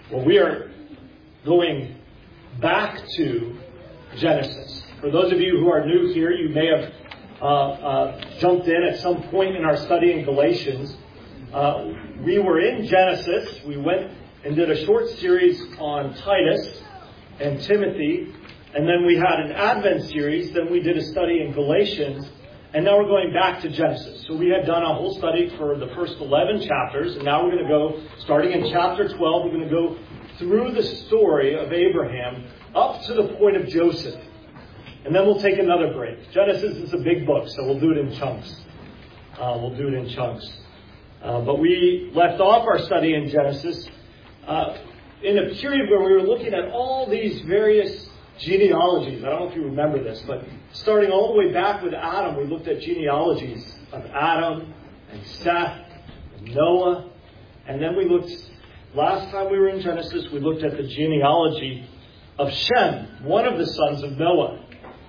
Well, we are going back to Genesis. For those of you who are new here, you may have jumped in at some point in our study in Galatians. We were in Genesis. We went and did a short series on Titus and Timothy. And then we had an Advent series. Then we did a study in Galatians. And now we're going back to Genesis. So we had done a whole study for the first 11 chapters. And now we're going to go, starting in chapter 12, we're going to go through the story of Abraham up to the point of Joseph. And then we'll take another break. Genesis is a big book, so we'll do it in chunks. But we left off our study in Genesis in a period where we were looking at all these various genealogies. I don't know if you remember this, but starting all the way back with Adam, we looked at genealogies of Adam and Seth and Noah. And then we looked, last time we were in Genesis, we looked at the genealogy of Shem, one of the sons of Noah.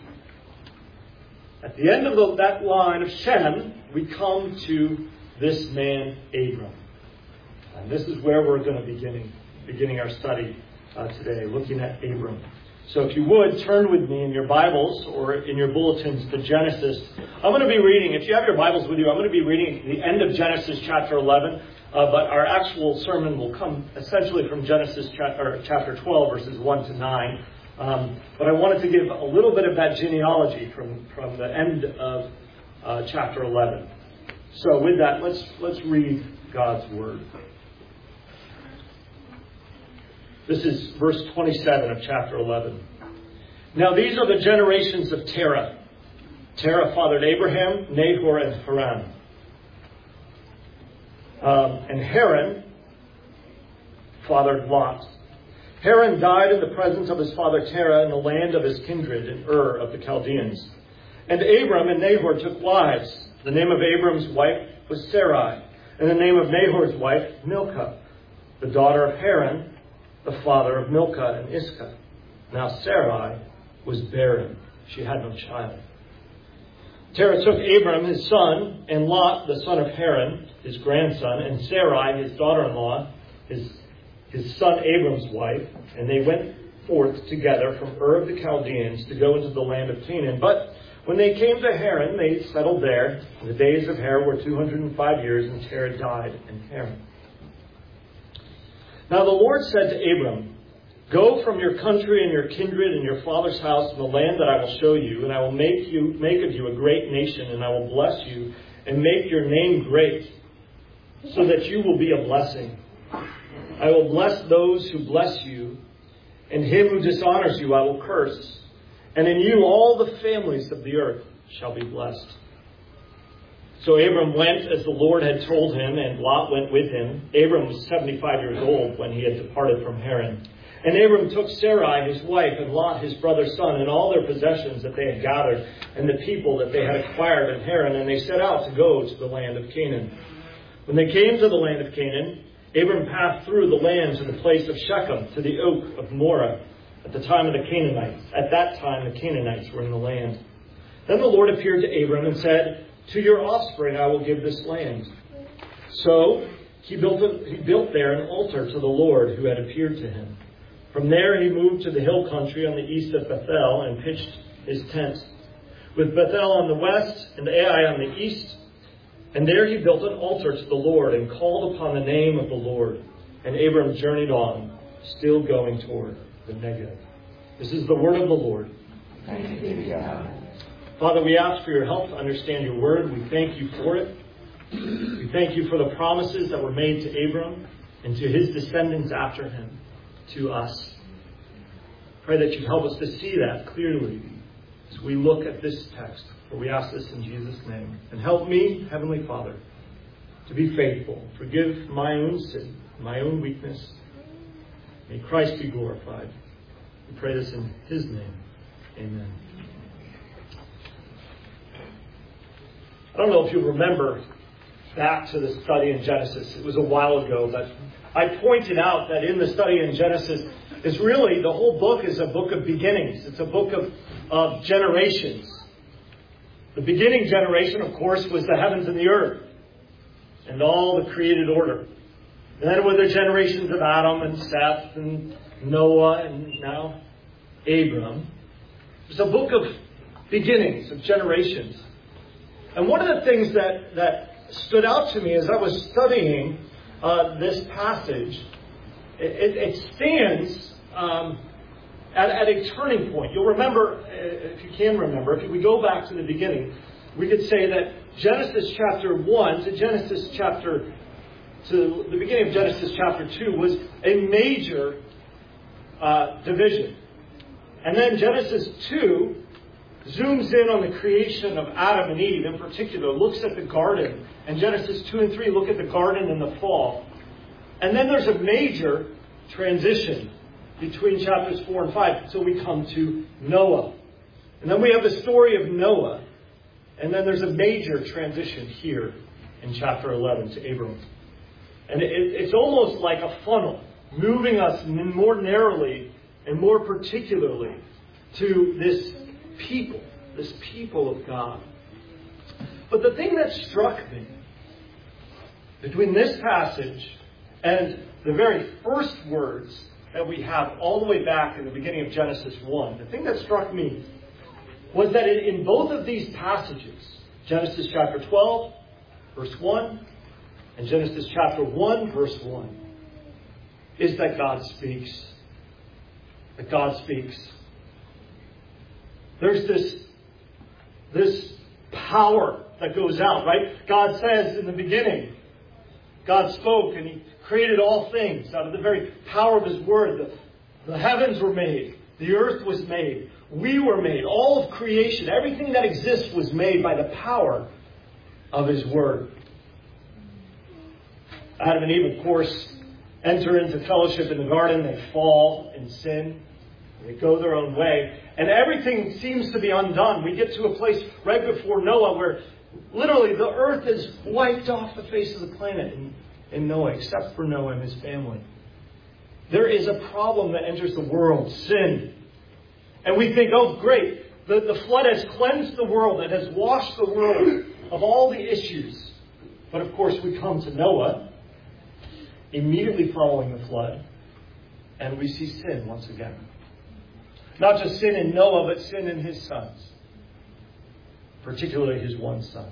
At the end of that line of Shem, we come to this man, Abram. And this is where we're going to be beginning our study today, looking at Abram. So if you would, turn with me in your Bibles or in your bulletins to Genesis. I'm going to be reading, if you have your Bibles with you, I'm going to be reading the end of Genesis chapter 11. But our actual sermon will come essentially from Genesis chapter 12, verses 1 to 9. But I wanted to give a little bit of that genealogy from the end of chapter 11. So with that, let's read God's Word. This is verse 27 of chapter 11. Now these are the generations of Terah. Terah fathered Abraham, Nahor, and Haran. And Haran fathered Lot. Haran died in the presence of his father Terah in the land of his kindred in Ur of the Chaldeans. And Abram and Nahor took wives. The name of Abram's wife was Sarai, and the name of Nahor's wife Milcah, the daughter of Haran, the father of Milcah and Iscah. Now Sarai was barren. She had no child. Terah took Abram, his son, and Lot, the son of Haran, his grandson, and Sarai, his daughter-in-law, his son Abram's wife, and they went forth together from Ur of the Chaldeans to go into the land of Canaan. But when they came to Haran, they settled there. The days of Haran were 205 years, and Terah died in Haran. Now the Lord said to Abram, "Go from your country and your kindred and your father's house in the land that I will show you, and I will make of you a great nation, and I will bless you and make your name great, so that you will be a blessing. I will bless those who bless you, and him who dishonors you I will curse. And in you all the families of the earth shall be blessed." So Abram went as the Lord had told him, and Lot went with him. Abram was 75 years old when he had departed from Haran. And Abram took Sarai his wife, and Lot his brother's son, and all their possessions that they had gathered, and the people that they had acquired in Haran, and they set out to go to the land of Canaan. When they came to the land of Canaan, Abram passed through the land to the place of Shechem, to the oak of Moreh, at the time of the Canaanites. At that time the Canaanites were in the land. Then the Lord appeared to Abram and said, "To your offspring I will give this land." So he built there an altar to the Lord who had appeared to him. From there he moved to the hill country on the east of Bethel and pitched his tent, with Bethel on the west and Ai on the east. And there he built an altar to the Lord and called upon the name of the Lord. And Abram journeyed on, still going toward the Negev. This is the word of the Lord. Thanks be to God. Father, we ask for your help to understand your word. We thank you for it. We thank you for the promises that were made to Abram and to his descendants after him, to us. Pray that you help us to see that clearly as we look at this text. For we ask this in Jesus' name. And help me, Heavenly Father, to be faithful. Forgive my own sin, my own weakness. May Christ be glorified. We pray this in his name. Amen. I don't know if you remember back to the study in Genesis. It was a while ago, but I pointed out that in the study in Genesis, it's really, the whole book is a book of beginnings. It's a book of generations. The beginning generation, of course, was the heavens and the earth and all the created order. And then with the generations of Adam and Seth and Noah and now Abram. It's a book of beginnings, of generations. And one of the things that stood out to me as I was studying this passage, it stands at a turning point. You'll remember, if you can remember, if we go back to the beginning, we could say that Genesis chapter 1 to the beginning of Genesis chapter 2 was a major division. And then Genesis 2 zooms in on the creation of Adam and Eve in particular, looks at the garden. And Genesis 2 and 3 look at the garden in the fall. And then there's a major transition between chapters 4 and 5. So we come to Noah. And then we have the story of Noah. And then there's a major transition here in chapter 11 to Abram. And it's almost like a funnel, moving us more narrowly and more particularly to this people of God. But the thing that struck me between this passage and the very first words that we have all the way back in the beginning of Genesis 1, the thing that struck me was that in both of these passages, Genesis chapter 12, verse 1, and Genesis chapter 1, verse 1, is that God speaks. That God speaks. There's this power that goes out, right? God says in the beginning, God spoke and He created all things out of the very power of His Word. The heavens were made. The earth was made. We were made. All of creation, everything that exists was made by the power of His Word. Adam and Eve, of course, enter into fellowship in the garden. They fall in sin. They go their own way. And everything seems to be undone. We get to a place right before Noah where literally the earth is wiped off the face of the planet in Noah, except for Noah and his family. There is a problem that enters the world, sin. And we think, oh great, the flood has cleansed the world. It has washed the world of all the issues. But of course we come to Noah, immediately following the flood, and we see sin once again. Not just sin in Noah, but sin in his sons. Particularly his one son.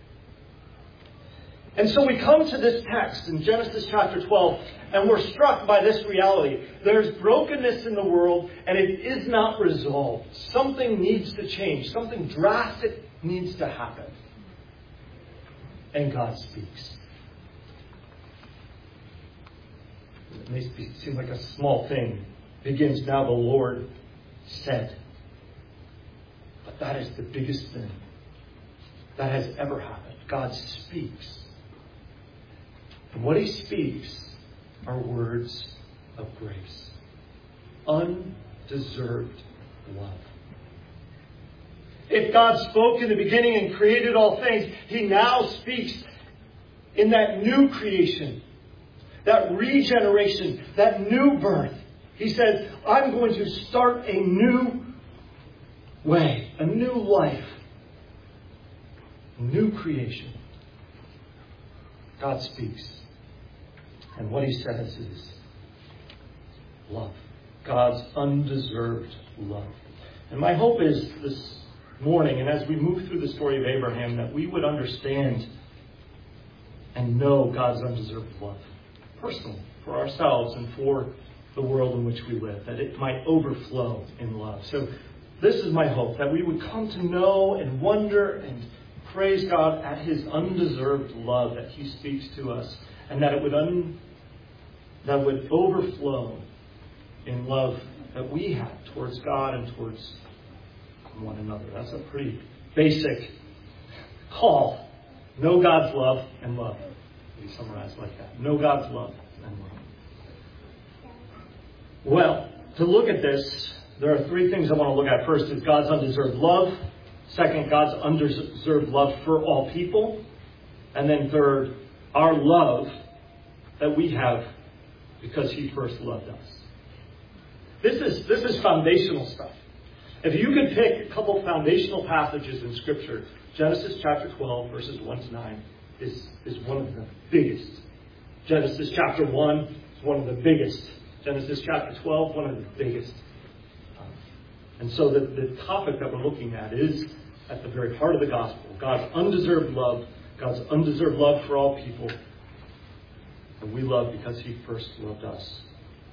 And so we come to this text in Genesis chapter 12, and we're struck by this reality. There's brokenness in the world, and it is not resolved. Something needs to change. Something drastic needs to happen. And God speaks. It may seem like a small thing. Begins now the Lord said. But that is the biggest thing that has ever happened. God speaks. And what He speaks are words of grace. Undeserved love. If God spoke in the beginning and created all things, He now speaks in that new creation, that regeneration, that new birth. He says, I'm going to start a new way, a new life, a new creation. God speaks. And what He says is love. God's undeserved love. And my hope is this morning, and as we move through the story of Abraham, that we would understand and know God's undeserved love. Personally, for ourselves and for the world in which we live, that it might overflow in love. So this is my hope, that we would come to know and wonder and praise God at His undeserved love that He speaks to us, and that it would overflow in love that we have towards God and towards one another. That's a pretty basic call. Know God's love and love. We summarize like that. Know God's love and love. Well, to look at this, there are three things I want to look at. First is God's undeserved love. Second, God's undeserved love for all people. And then third, our love that we have because He first loved us. This is foundational stuff. If you could pick a couple foundational passages in Scripture, Genesis chapter 12, verses 1 to 9 is one of the biggest Genesis chapter 1 is one of the biggest. Genesis chapter 12, one of the biggest. And so the topic that we're looking at is at the very heart of the gospel. God's undeserved love for all people. And we love because He first loved us.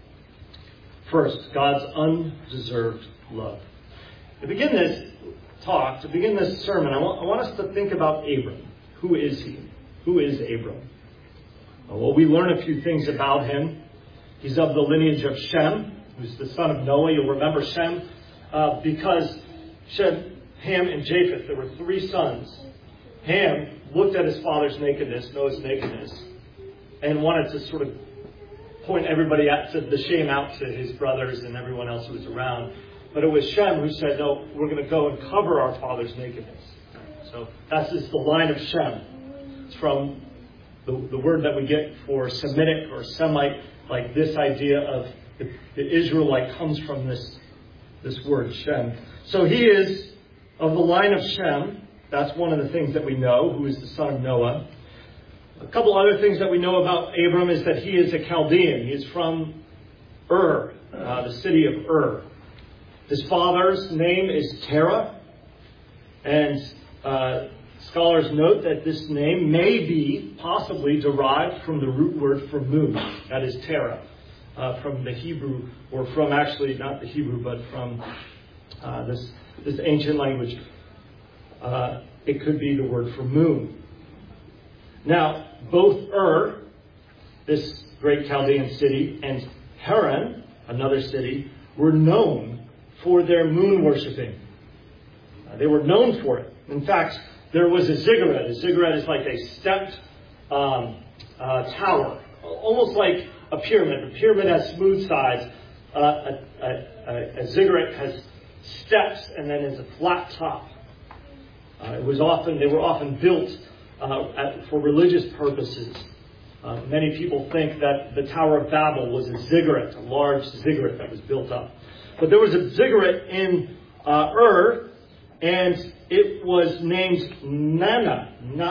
First, God's undeserved love. To begin this sermon, I want us to think about Abram. Who is he? Who is Abram? Well, we learn a few things about him. He's of the lineage of Shem, who's the son of Noah. You'll remember Shem because Shem, Ham, and Japheth, there were 3 sons. Ham looked at his father's nakedness, Noah's nakedness, and wanted to sort of point everybody out to the shame out to his brothers and everyone else who was around. But it was Shem who said, no, we're going to go and cover our father's nakedness. So that's just the line of Shem. It's from the word that we get for Semitic or Semite, like this idea of the Israelite comes from this word, Shem. So he is of the line of Shem. That's one of the things that we know, who is the son of Noah. A couple other things that we know about Abram is that he is a Chaldean. He is from Ur, the city of Ur. His father's name is Terah, and scholars note that this name may be possibly derived from the root word for moon, that is Terah, from the Hebrew, or from actually not the Hebrew, but from this ancient language. It could be the word for moon. Now, both Ur, this great Chaldean city, and Haran, another city, were known for their moon worshipping. They were known for it. In fact, there was a ziggurat. A ziggurat is like a stepped tower, almost like a pyramid. A pyramid has smooth sides. A ziggurat has steps and then is a flat top. They were often built for religious purposes. Many people think that the Tower of Babel was a ziggurat, a large ziggurat that was built up. But there was a ziggurat in Ur, and it was named Nanna,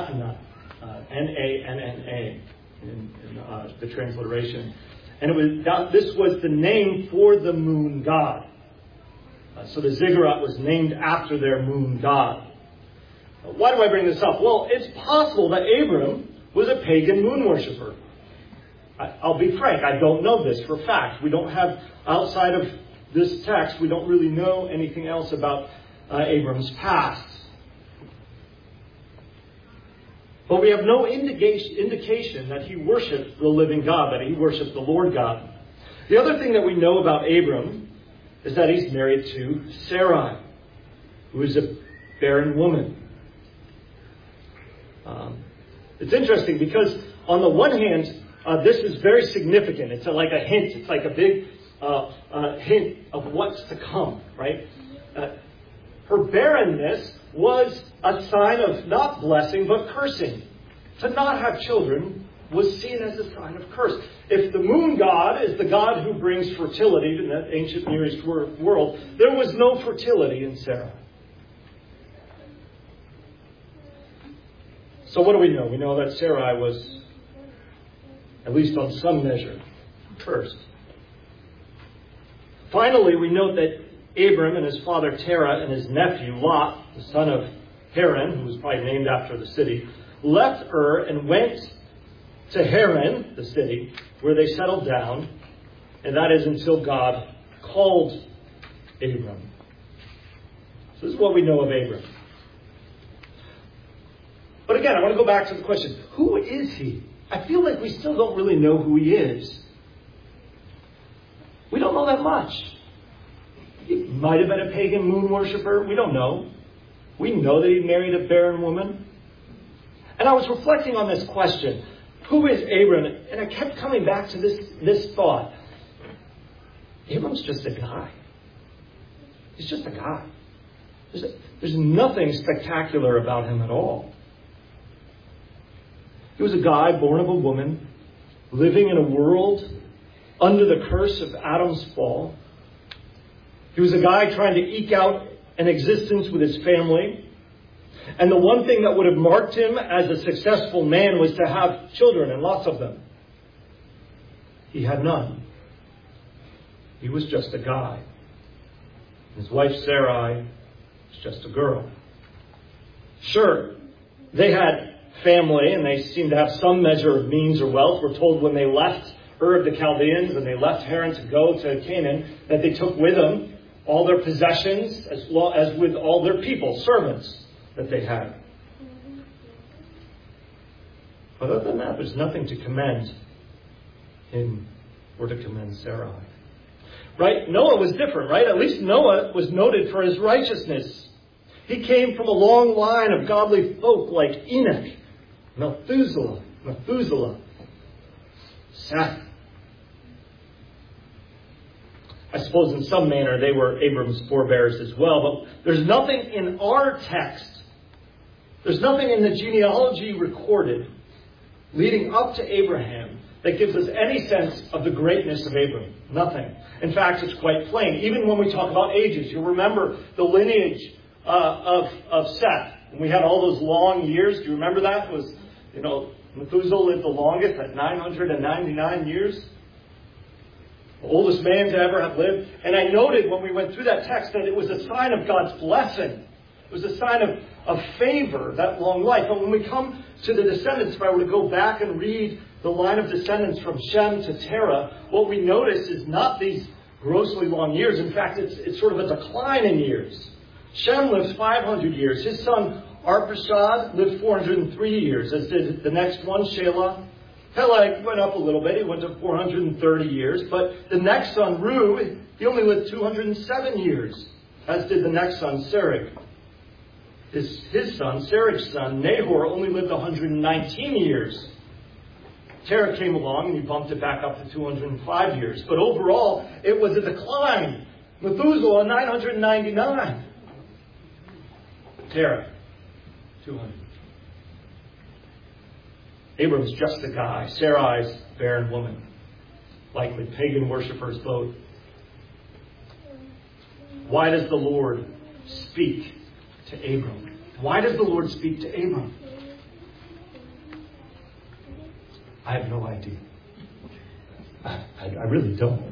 N-A-N-N-A, in the transliteration. And this was the name for the moon god. So the ziggurat was named after their moon god. Why do I bring this up? Well, it's possible that Abram was a pagan moon worshiper. I'll be frank, I don't know this for a fact. We don't have, outside of this text, we don't really know anything else about Abram's past. But we have no indication that he worshipped the living God, that he worshipped the Lord God. The other thing that we know about Abram is that he's married to Sarai, who is a barren woman. It's interesting because on the one hand, this is very significant. It's like a hint. It's like a big hint of what's to come, right? Her barrenness was a sign of not blessing but cursing. To not have children was seen as a sign of curse. If the moon god is the god who brings fertility in that ancient Near East world, there was no fertility in Sarah. So what do we know? We know that Sarai was, at least on some measure, cursed. Finally, we note that Abram and his father Terah and his nephew Lot, the son of Haran, who was probably named after the city, left Ur and went to Haran, the city, where they settled down, and that is until God called Abram. So this is what we know of Abram. But again, I want to go back to the question, who is he? I feel like we still don't really know who he is. We don't know that much. He might have been a pagan moon worshiper. We don't know. We know that he married a barren woman. And I was reflecting on this question, who is Abram? And I kept coming back to this thought. Abram's just a guy. He's just a guy. There's nothing spectacular about him at all. He was a guy born of a woman, living in a world under the curse of Adam's fall. He was a guy trying to eke out an existence with his family. And the one thing that would have marked him as a successful man was to have children, and lots of them. he had none. He was just a guy. His wife Sarai was just a girl. Sure, they had family and they seemed to have some measure of means or wealth. We're told when they left Ur of the Chaldeans and they left Haran to go to Canaan that they took with them all their possessions as well as with all their people, servants that they had. But other than that, there's nothing to commend him or to commend Sarai. Right? Noah was different, right? At least Noah was noted for his righteousness. He came from a long line of godly folk like Enoch, Methuselah, Seth. I suppose in some manner they were Abram's forebears as well, but there's nothing in our text, there's nothing in the genealogy recorded leading up to Abraham that gives us any sense of the greatness of Abram. Nothing. In fact, it's quite plain. Even when we talk about ages, you'll remember the lineage of Seth. And we had all those long years. Do you remember that? It was, Methuselah lived the longest at 999 years. The oldest man to ever have lived. And I noted when we went through that text that it was a sign of God's blessing. It was a sign of favor, that long life. But when we come to the descendants, if I were to go back and read the line of descendants from Shem to Terah, what we notice is not these grossly long years. In fact, it's sort of a decline in years. Shem lives 500 years. His son Arpachshad lived 403 years, as did the next one, Shelah. Peleg went up a little bit. He went to 430 years. But the next son, Reu, he only lived 207 years, as did the next son, Serug. His son, Serug's son, Nahor, only lived 119 years. Terah came along and he bumped it back up to 205 years. But overall, it was a decline. Methuselah, 999. Terah, 200. Abram's just a guy. Sarai's barren woman. Likely pagan worshippers both. Why does the Lord speak to Abram? Why does the Lord speak to Abram? I have no idea. I really don't.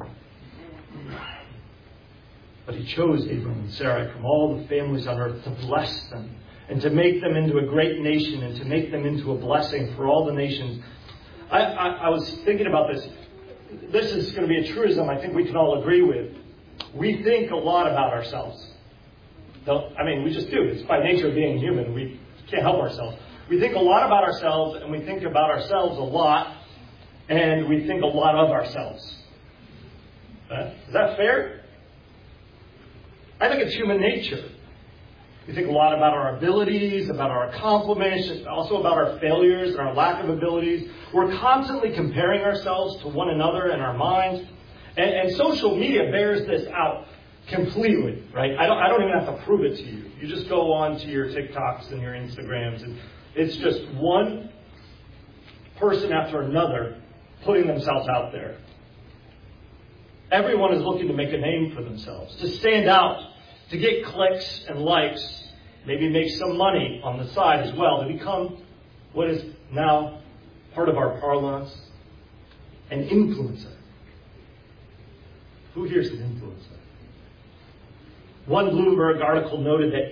But he chose Abram and Sarai from all the families on earth to bless them and to make them into a great nation and to make them into a blessing for all the nations. I was thinking about this. This is going to be a truism I think we can all agree with. We think a lot about ourselves. We just do. It's by nature of being human. We can't help ourselves. We think a lot about ourselves, and we think about ourselves a lot, and we think a lot of ourselves. Is that fair? I think it's human nature. We think a lot about our abilities, about our accomplishments, also about our failures and our lack of abilities. We're constantly comparing ourselves to one another in our minds. And social media bears this out completely, right? I don't even have to prove it to you. You just go on to your TikToks and your Instagrams, and it's just one person after another putting themselves out there. Everyone is looking to make a name for themselves, to stand out, to get clicks and likes, maybe make some money on the side as well, to become what is now part of our parlance, an influencer. Who here's an influencer? One Bloomberg article noted that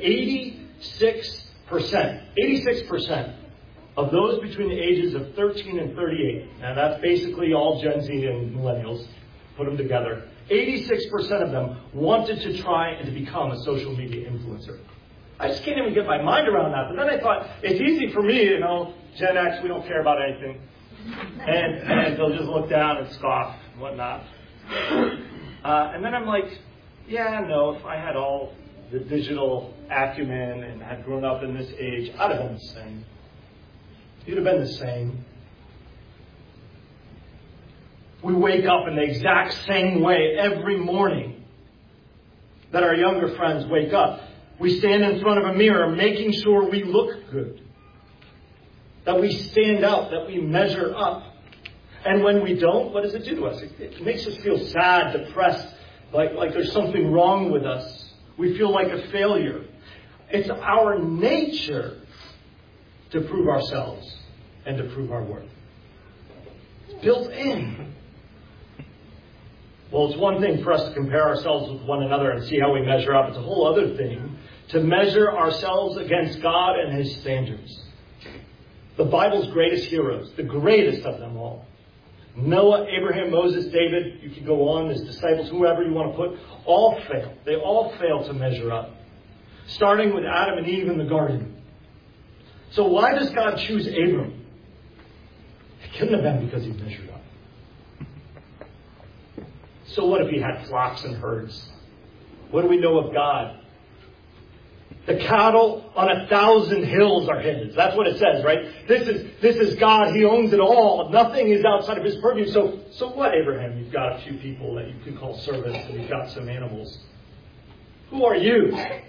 86% of those between the ages of 13 and 38, now that's basically all Gen Z and millennials, put them together, 86% of them wanted to try and to become a social media influencer. I just can't even get my mind around that. But then I thought, it's easy for me, Gen X, we don't care about anything. And they'll just look down and scoff and whatnot. And then I'm like, if I had all the digital acumen and had grown up in this age, I'd have been the same. You'd have been the same. We wake up in the exact same way every morning that our younger friends wake up. We stand in front of a mirror making sure we look good, that we stand out, that we measure up. And when we don't, what does it do to us? It makes us feel sad, depressed, like there's something wrong with us. We feel like a failure. It's our nature to prove ourselves and to prove our worth. It's built in. Well, it's one thing for us to compare ourselves with one another and see how we measure up. It's a whole other thing to measure ourselves against God and His standards. The Bible's greatest heroes, the greatest of them all. Noah, Abraham, Moses, David, you can go on, his disciples, whoever you want to put, all fail. They all fail to measure up. Starting with Adam and Eve in the garden. So why does God choose Abram? It couldn't have been because he measured up. So what if he had flocks and herds? What do we know of God? The cattle on 1,000 hills are his. That's what it says, right? This is God. He owns it all. Nothing is outside of His purview. So what, Abraham? You've got a few people that you can call servants, and you've got some animals. Who are you?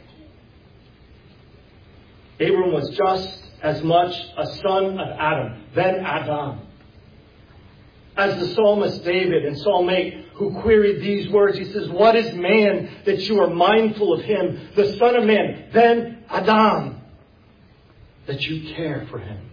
Abram was just as much a son of Adam, then Adam. As the psalmist David in Psalm 8, who queried these words, he says, "What is man that you are mindful of him? The Son of Man, then Adam, that you care for him."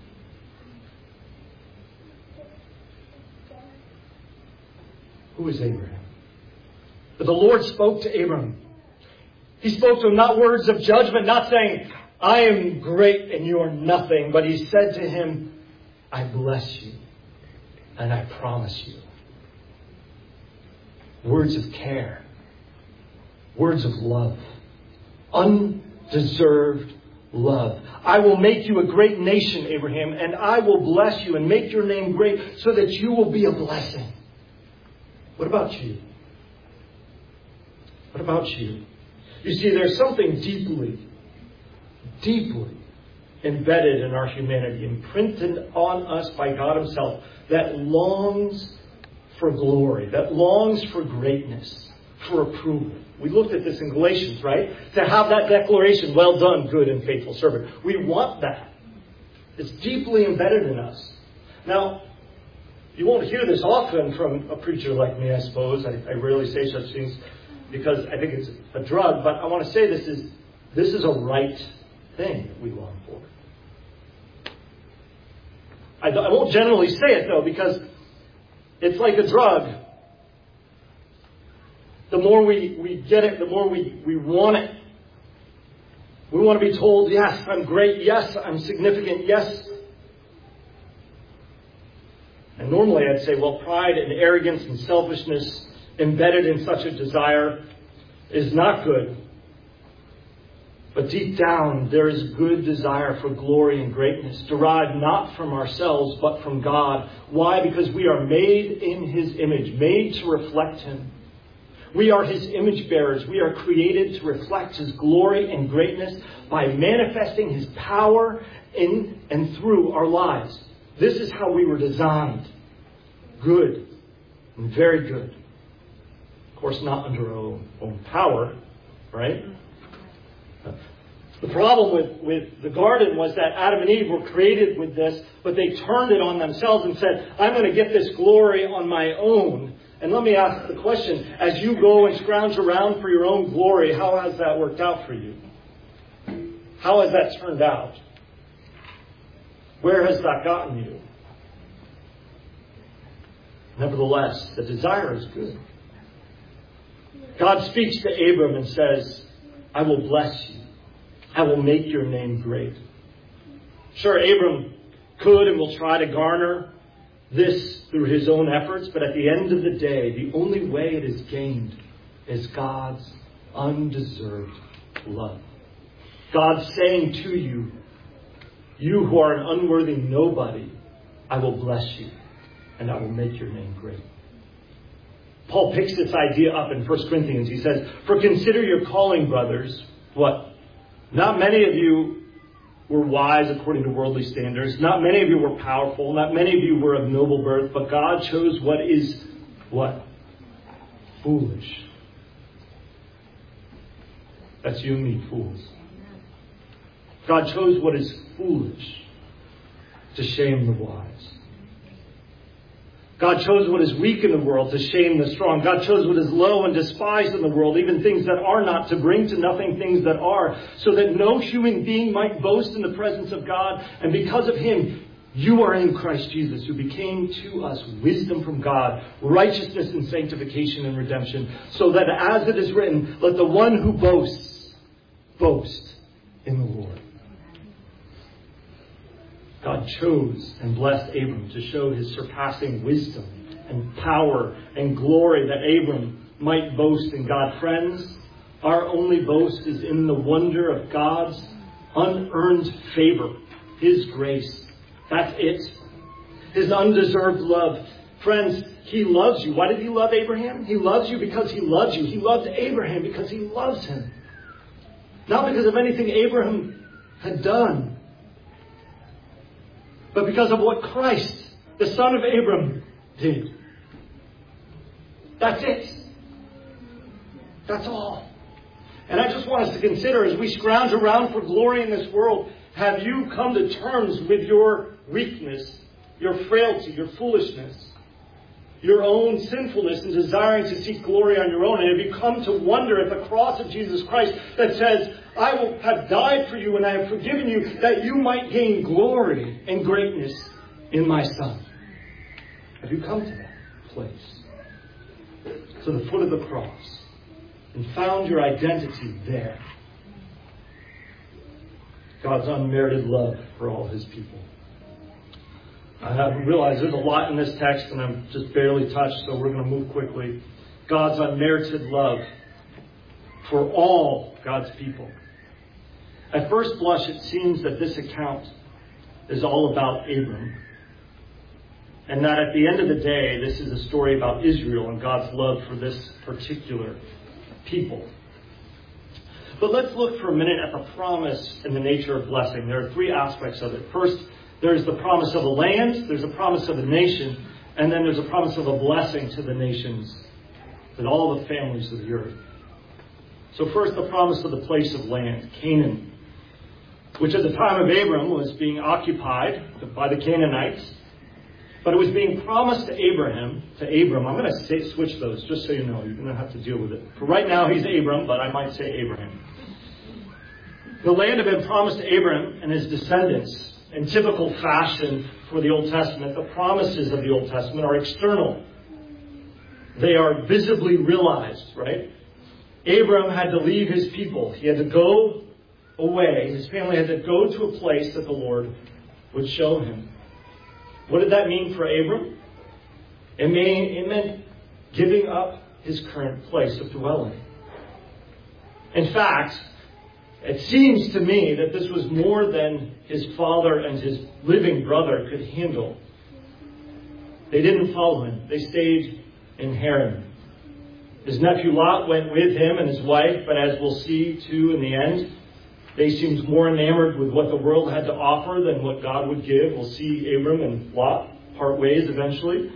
Who is Abraham? But the Lord spoke to Abram. He spoke to him not words of judgment, not saying, "I am great and you are nothing," but he said to him, "I bless you and I promise you." Words of care. Words of love. Undeserved love. "I will make you a great nation, Abraham, and I will bless you and make your name great so that you will be a blessing." What about you? What about you? You see, there's something deeply embedded in our humanity, imprinted on us by God Himself, that longs for glory, that longs for greatness, for approval. We looked at this in Galatians, right? To have that declaration, "Well done, good and faithful servant." We want that. It's deeply embedded in us. Now, you won't hear this often from a preacher like me, I suppose. I rarely say such things because I think it's a drug, but I want to say this is a right thing that we long for. I won't generally say it, though, because it's like a drug. The more we get it, the more we want it. We want to be told, "Yes, I'm great. Yes, I'm significant. Yes." And normally I'd say, well, pride and arrogance and selfishness embedded in such a desire is not good. But deep down, there is good desire for glory and greatness, derived not from ourselves, but from God. Why? Because we are made in His image, made to reflect Him. We are His image bearers. We are created to reflect His glory and greatness by manifesting His power in and through our lives. This is how we were designed. Good and very good. Of course, not under our own power, right? The problem with the garden was that Adam and Eve were created with this, but they turned it on themselves and said, "I'm going to get this glory on my own." And let me ask the question, as you go and scrounge around for your own glory, how has that worked out for you? How has that turned out? Where has that gotten you? Nevertheless, the desire is good. God speaks to Abram and says, "I will bless you. I will make your name great." Sure, Abram could and will try to garner this through his own efforts, but at the end of the day, the only way it is gained is God's undeserved love. God saying to you, "You who are an unworthy nobody, I will bless you and I will make your name great." Paul picks this idea up in 1 Corinthians. He says, "For consider your calling, brothers." What? "Not many of you were wise according to worldly standards. Not many of you were powerful. Not many of you were of noble birth. But God chose what is," what? "Foolish." That's you and me, fools. God chose what is foolish to shame the wise. God chose what is weak in the world to shame the strong. God chose what is low and despised in the world, even things that are not, to bring to nothing things that are, so that no human being might boast in the presence of God. And because of Him, You are in Christ Jesus, who became to us wisdom from God, righteousness and sanctification and redemption, so that as it is written, let the one who boasts, boast in the Lord. God chose and blessed Abram to show his surpassing wisdom and power and glory, that Abram might boast in God. Friends, our only boast is in the wonder of God's unearned favor, His grace. That's it. His undeserved love. Friends, He loves you. Why did He love Abraham? He loves you because He loves you. He loved Abraham because He loves him. Not because of anything Abraham had done, but because of what Christ, the son of Abram, did. That's it. That's all. And I just want us to consider, as we scrounge around for glory in this world, have you come to terms with your weakness, your frailty, your foolishness, your own sinfulness in desiring to seek glory on your own? And have you come to wonder at the cross of Jesus Christ that says, I will have died for you and I have forgiven you that you might gain glory and greatness in my Son? Have you come to that place? To the foot of the cross and found your identity there? God's unmerited love for all His people. I have realized there's a lot in this text and I'm just barely touched, so we're going to move quickly. God's unmerited love for all God's people. At first blush, it seems that this account is all about Abram. And that at the end of the day, this is a story about Israel and God's love for this particular people. But let's look for a minute at the promise and the nature of blessing. There are three aspects of it. First, there's the promise of a land, there's a promise of a nation, and then there's a promise of a blessing to the nations and all the families of the earth. So first, the promise of the place of land, Canaan, which at the time of Abram was being occupied by the Canaanites. But it was being promised to Abram. I'm going to switch those, just so you know. You're going to have to deal with it. For right now, he's Abram, but I might say Abraham. The land had been promised to Abram and his descendants. In typical fashion for the Old Testament, the promises of the Old Testament are external. They are visibly realized, right? Abram had to leave his people. He had to go away. His family had to go to a place that the Lord would show him. What did that mean for Abram? It meant giving up his current place of dwelling. In fact, it seems to me that this was more than his father and his living brother could handle. They didn't follow him. They stayed in Haran. His nephew Lot went with him and his wife, but as we'll see too in the end, they seemed more enamored with what the world had to offer than what God would give. We'll see Abram and Lot part ways eventually.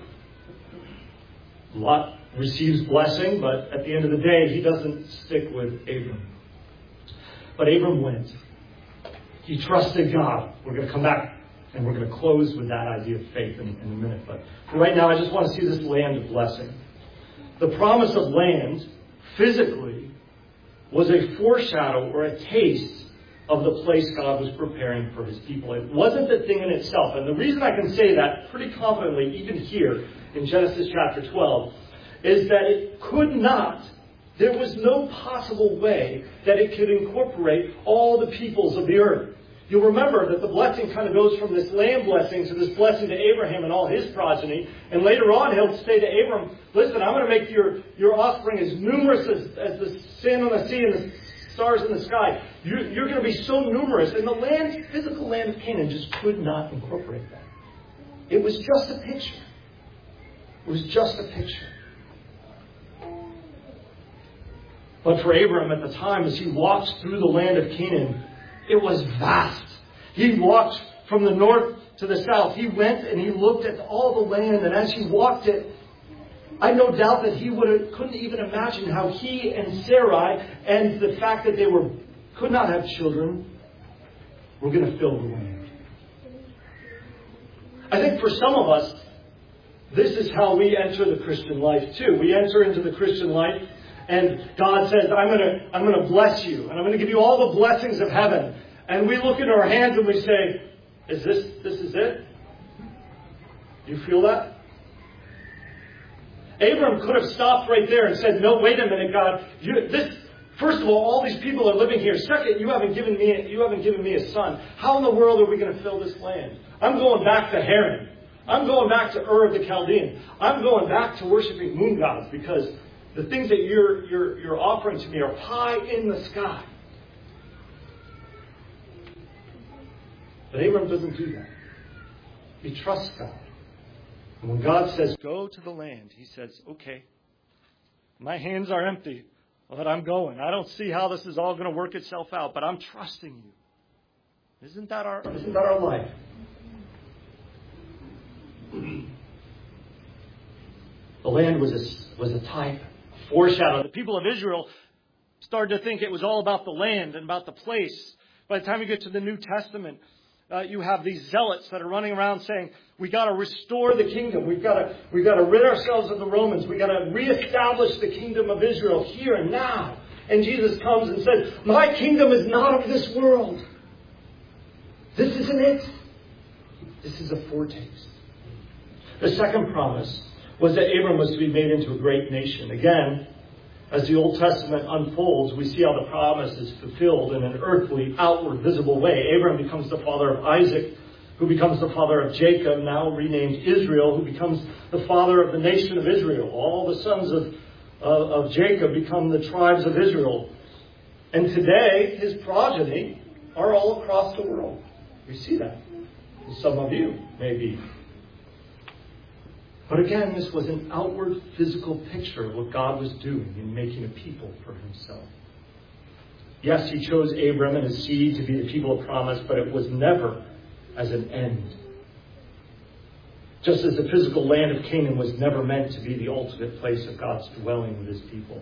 Lot receives blessing, but at the end of the day, he doesn't stick with Abram. But Abram went. He trusted God. We're going to come back and we're going to close with that idea of faith in a minute. But for right now, I just want to see this land of blessing. The promise of land, physically, was a foreshadow or a taste of the place God was preparing for His people. It wasn't the thing in itself. And the reason I can say that pretty confidently, even here in Genesis chapter 12, is that it could not, there was no possible way that it could incorporate all the peoples of the earth. You'll remember that the blessing kind of goes from this land blessing to this blessing to Abraham and all his progeny. And later on, He'll say to Abram, listen, I'm going to make your offspring as numerous as the sand on the sea and the stars in the sky. You're going to be so numerous. And the land, physical land of Canaan just could not incorporate that. It was just a picture. It was just a picture. But for Abram at the time, as he walked through the land of Canaan, it was vast. He walked from the north to the south. He went and he looked at all the land. And as he walked it, I no doubt that he couldn't even imagine how he and Sarai and the fact that they could not have children were going to fill the land. I think for some of us, this is how we enter the Christian life too. We enter into the Christian life and God says, I'm going to bless you. And I'm going to give you all the blessings of heaven. And we look at our hands and we say, this is it? You feel that? Abram could have stopped right there and said, no, wait a minute, God. First of all these people are living here. Second, you haven't given me a son. How in the world are we going to fill this land? I'm going back to Haran. I'm going back to Ur of the Chaldean. I'm going back to worshiping moon gods because the things that you're offering to me are pie in the sky. But Abram doesn't do that. He trusts God. And when God says, go to the land, he says, okay, my hands are empty, but I'm going. I don't see how this is all going to work itself out, but I'm trusting you. Isn't that our life? The land was a type, a foreshadow. The people of Israel started to think it was all about the land and about the place. By the time you get to the New Testament, you have these zealots that are running around saying, we got to restore the kingdom. We've got to rid ourselves of the Romans. We've got to reestablish the kingdom of Israel here and now. And Jesus comes and says, my kingdom is not of this world. This isn't it. This is a foretaste. The second promise was that Abram was to be made into a great nation. Again, as the Old Testament unfolds, we see how the promise is fulfilled in an earthly, outward, visible way. Abram becomes the father of Isaac, who becomes the father of Jacob, now renamed Israel, who becomes the father of the nation of Israel. All the sons of Jacob become the tribes of Israel. And today, his progeny are all across the world. We see that. Some of you, maybe. But again, this was an outward physical picture of what God was doing in making a people for himself. Yes, he chose Abram and his seed to be the people of promise, but it was never as an end. Just as the physical land of Canaan was never meant to be the ultimate place of God's dwelling with his people.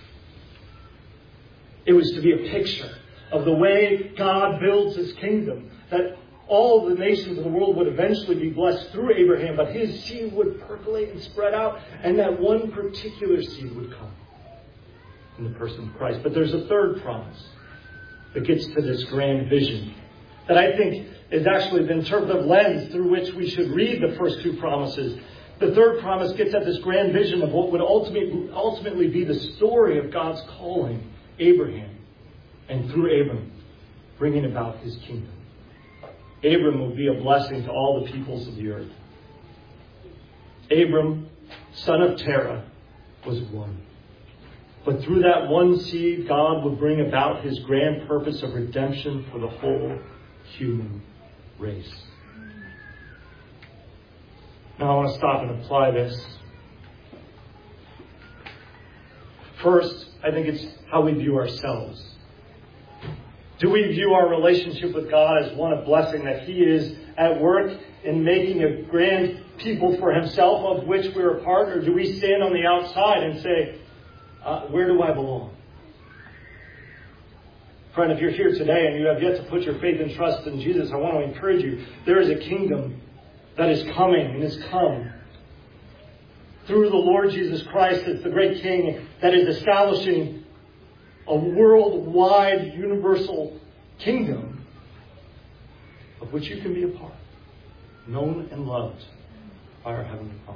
It was to be a picture of the way God builds his kingdom, that all the nations of the world would eventually be blessed through Abraham, but his seed would percolate and spread out, and that one particular seed would come in the person of Christ. But there's a third promise that gets to this grand vision that I think is actually the interpretive lens through which we should read the first two promises. The third promise gets at this grand vision of what would ultimately be the story of God's calling Abraham, and through Abram, bringing about his kingdom. Abram will be a blessing to all the peoples of the earth. Abram, son of Terah, was one. But through that one seed, God would bring about his grand purpose of redemption for the whole human race. Now I want to stop and apply this. First, I think it's how we view ourselves. Do we view our relationship with God as one of blessing, that he is at work in making a grand people for himself of which we're a part? Or do we stand on the outside and say, where do I belong? Friend, if you're here today and you have yet to put your faith and trust in Jesus, I want to encourage you. There is a kingdom that is coming and has come through the Lord Jesus Christ as the great King that is establishing a worldwide, universal kingdom of which you can be a part, known and loved by our Heavenly Father.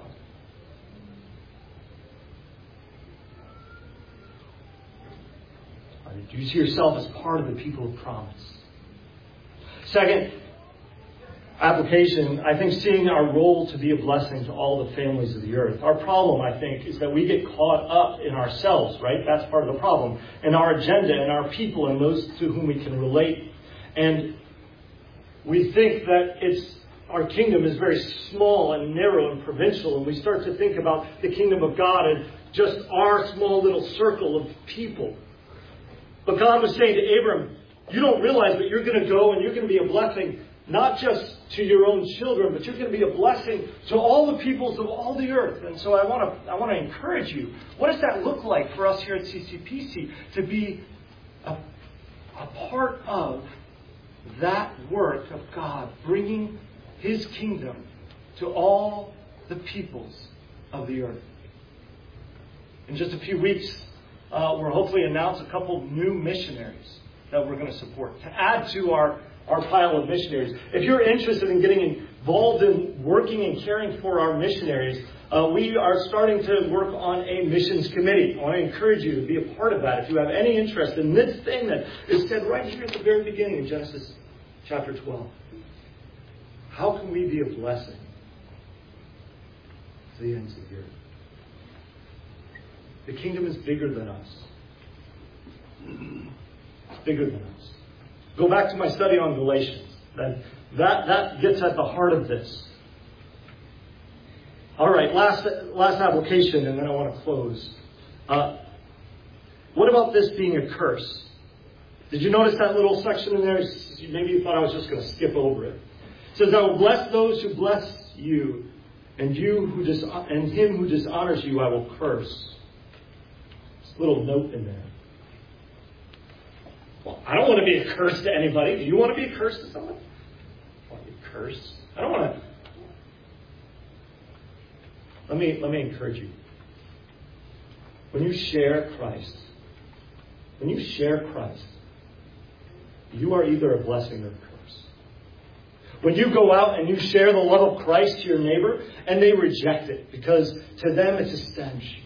Do you see yourself as part of the people of promise? Second, application, I think seeing our role to be a blessing to all the families of the earth. Our problem, I think, is that we get caught up in ourselves, right? That's part of the problem. And our agenda and our people and those to whom we can relate. And we think that our kingdom is very small and narrow and provincial. And we start to think about the kingdom of God and just our small little circle of people. But God was saying to Abram, you don't realize that you're going to go and you're going to be a blessing not just to your own children, but you're going to be a blessing to all the peoples of all the earth. And so I want to encourage you. What does that look like for us here at CCPC to be a part of that work of God, bringing his kingdom to all the peoples of the earth? In just a few weeks, we'll hopefully announce a couple of new missionaries that we're going to support to add to our pile of missionaries. If you're interested in getting involved in working and caring for our missionaries, we are starting to work on a missions committee. I want to encourage you to be a part of that if you have any interest in this thing that is said right here at the very beginning in Genesis chapter 12. How can we be a blessing to the ends of the earth? The kingdom is bigger than us. It's bigger than us. Go back to my study on Galatians. That gets at the heart of this. All right, last application, and then I want to close. What about this being a curse? Did you notice that little section in there? Maybe you thought I was just going to skip over it. It says, "I will bless those who bless you, and him who dishonors you I will curse." There's a little note in there. Well, I don't want to be a curse to anybody. Do you want to be a curse to someone? I want to be a curse. I don't want to. Let me encourage you. When you share Christ, you are either a blessing or a curse. When you go out and you share the love of Christ to your neighbor and they reject it because to them it's a stench,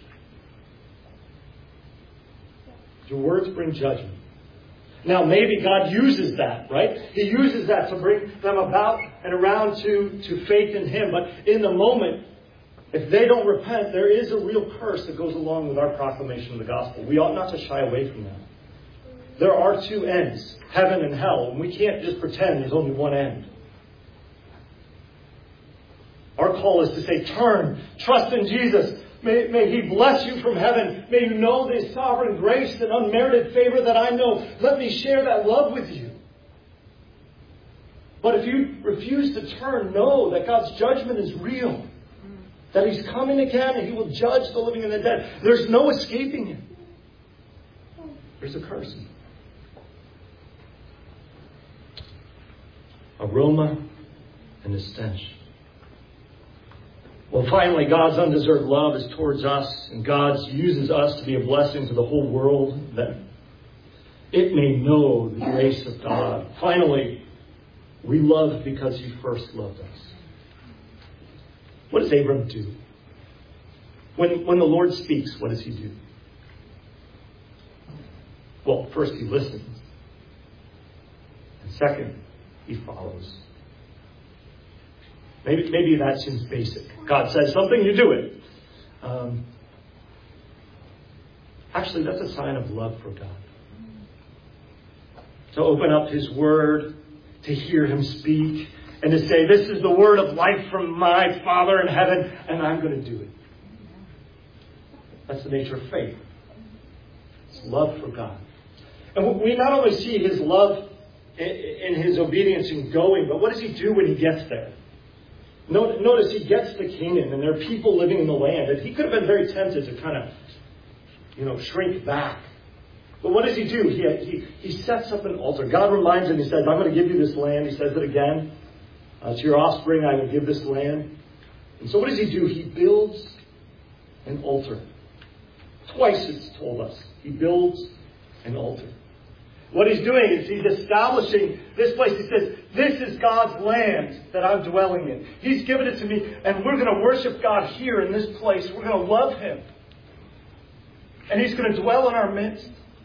your words bring judgment. Now, maybe God uses that, right? He uses that to bring them about and around to faith in Him. But in the moment, if they don't repent, there is a real curse that goes along with our proclamation of the gospel. We ought not to shy away from that. There are two ends, heaven and hell, and we can't just pretend there's only one end. Our call is to say, turn, trust in Jesus. May He bless you from heaven. May you know the sovereign grace and unmerited favor that I know. Let me share that love with you. But if you refuse to turn, know that God's judgment is real. That He's coming again and He will judge the living and the dead. There's no escaping Him. There's a curse. Aroma and a stench. Well, finally, God's undeserved love is towards us, and God uses us to be a blessing to the whole world, that it may know the grace of God. Finally, we love because He first loved us. What does Abram do? When the Lord speaks, what does he do? Well, first he listens. And second, he follows. Maybe that seems basic. God says something, you do it. Actually, that's a sign of love for God. To open up His Word, to hear Him speak, and to say, this is the word of life from my Father in heaven, and I'm going to do it. That's the nature of faith. It's love for God. And we not only see His love in His obedience in going, but what does He do when He gets there? Notice He gets to Canaan, and there are people living in the land. And He could have been very tempted to kind of, shrink back. But what does He do? He sets up an altar. God reminds Him, He says, I'm going to give you this land. He says it again. To your offspring I will give this land. And so what does He do? He builds an altar. Twice it's told us. He builds an altar. What He's doing is He's establishing this place. He says, this is God's land that I'm dwelling in. He's given it to me, and we're going to worship God here in this place. We're going to love Him. And He's going to dwell in our midst.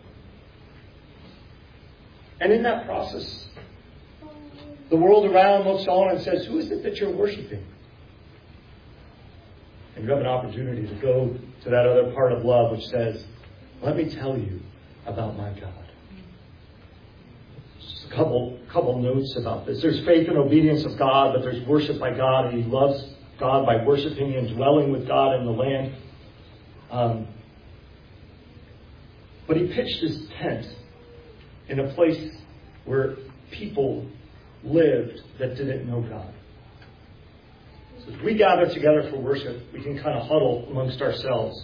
And in that process, the world around looks on and says, who is it that you're worshiping? And you have an opportunity to go to that other part of love which says, let me tell you about my God. Just a couple notes about this. There's faith and obedience of God, but there's worship by God, and He loves God by worshiping and dwelling with God in the land. But He pitched His tent in a place where people lived that didn't know God. So as we gather together for worship, we can kind of huddle amongst ourselves.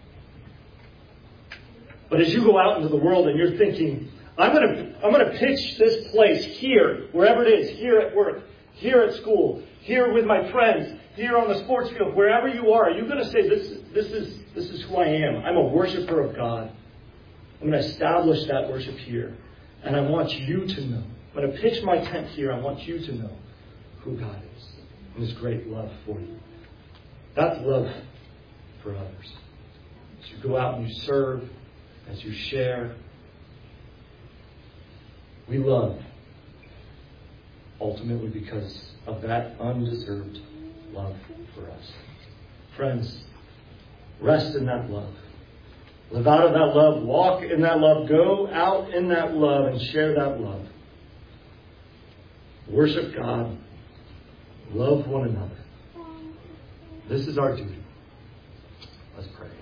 But as you go out into the world and you're thinking, I'm going to pitch this place here, wherever it is, here at work, here at school, here with my friends, here on the sports field, wherever you are going to say, this is who I am. I'm a worshiper of God. I'm going to establish that worship here. And I want you to know. I'm going to pitch my tent here. I want you to know who God is. and His great love for you. That's love for others. As you go out and you serve, as you share, we love ultimately because of that undeserved love for us. Friends, rest in that love. Live out of that love. Walk in that love. Go out in that love and share that love. Worship God. Love one another. This is our duty.